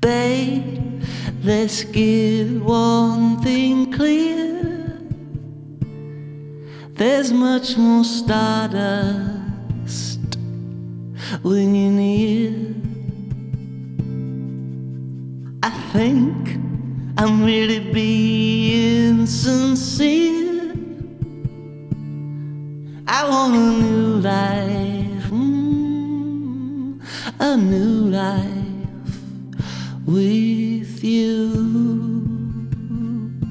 Babe, let's get one thing clear. There's much more stardust when you're near. I think I'm really being sincere. I want a new life, a new life with you.